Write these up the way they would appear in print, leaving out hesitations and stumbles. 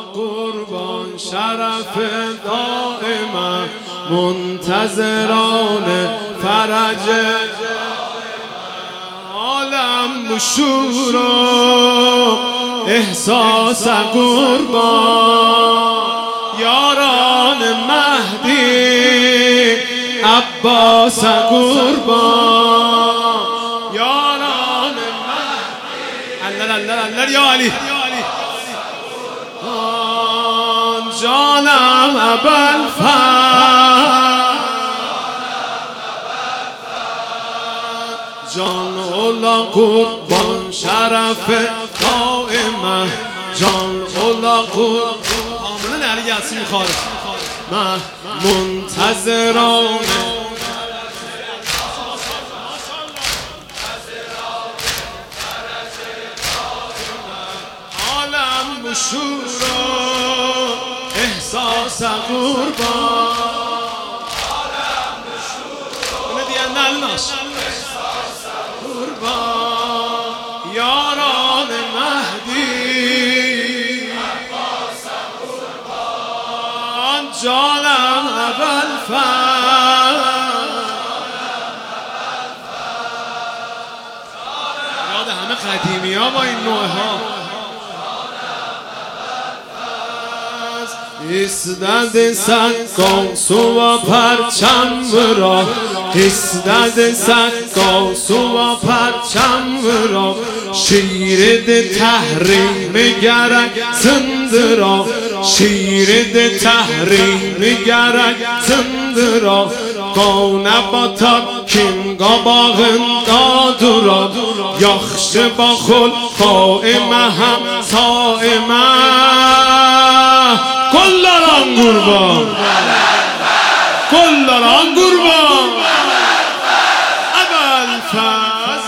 قربان شرف دائما منتظران فرج عالم بشور و احساس قربان یاران مهدی عباس قربان یاران مهدی الله یا علی جانم ابوالفضل جان اولا قربان شرف دائما جان اولا قربان آمنه علی یاسین خالص من منتظران عالم بشور و احساس قربان عالم بشور قربان یاران مهدی عباس قربان جانم ابوالفضل یاد همه قدیمی ها با این نوع ها ایستد سگاسو و پرچم را ایستد سگاسو و پرچم را شیرد تحریم گرک زند را شیرد تحریم گرک زند را گونه با تاب کینگا با غنداد را یخش با خل قائمه هم سائمه کلاران قربان کلاران قربان ابوالفضل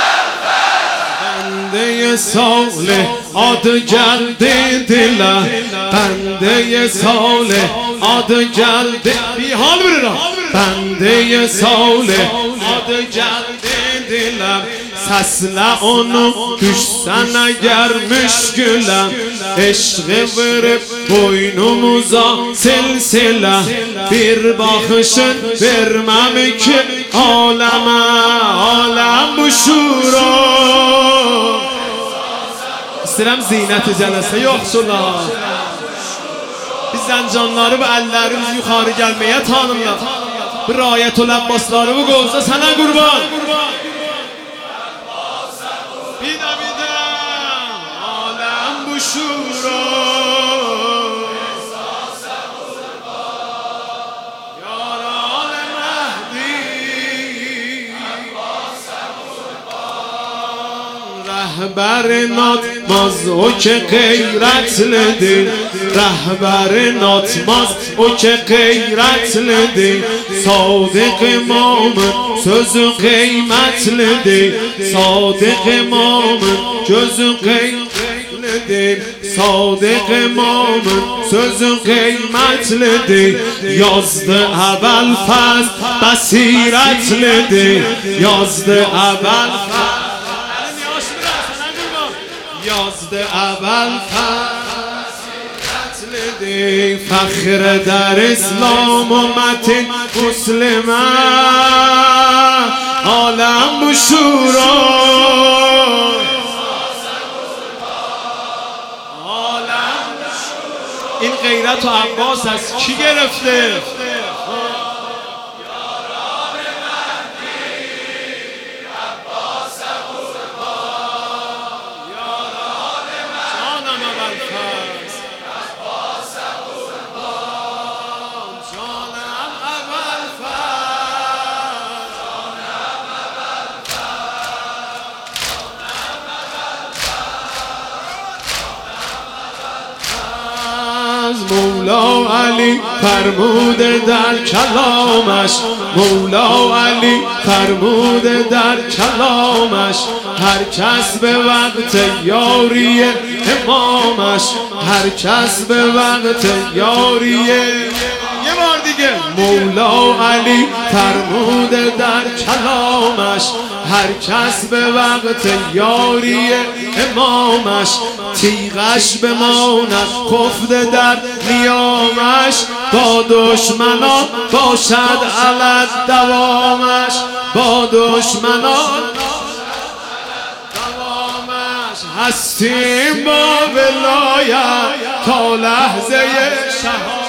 بنده صالح عاد گرده دله بنده صالح عاد گرده بی حال بره را بنده صالح عاد گرده دلم سسله اونو düşsen اگر مشکلم عشق verip boynumuza silsile bir bakışın vermem ki aleme alem bu şura İstəyirəm zinət-i cələsə yoxsullar biz zəncanları və əllərimiz yuxarı gəlməyə tanımlar bu rayət-ül Abbasları bu qolsa sənə qurban بیده بیده عالم بشورا احساس قربان یاران مهدی عباس قربان رهبر ناتماز او که غیرت لدی رهبر ناتماز او که غیرت لدی صادق مومن sözü kıymetlidir Sadık imamın gözü kıymetlidir Sadık imamın sözü kıymetlidir Yazdı Ebu'l-Fazl basiretlidir Yazdı Ebu'l-Fazl Yazdı Ebu'l-Fazl فخر در اسلام و متن مسلمه عالم بشورا این غیرت و عباس از کی گرفته؟ مولا علی فرموده در کلامش مولا علی فرموده در کلامش هر کس به وقت یاری امامش هر کس به وقت یاری یه بار دیگه مولا علی فرموده در کلامش هر کس به وقت یاری امامش تیغش بماند خفته در نیامش، با دشمنان باشد علت دوامش، با دشمنان هستیم با ولایت تا لحظه شهادت.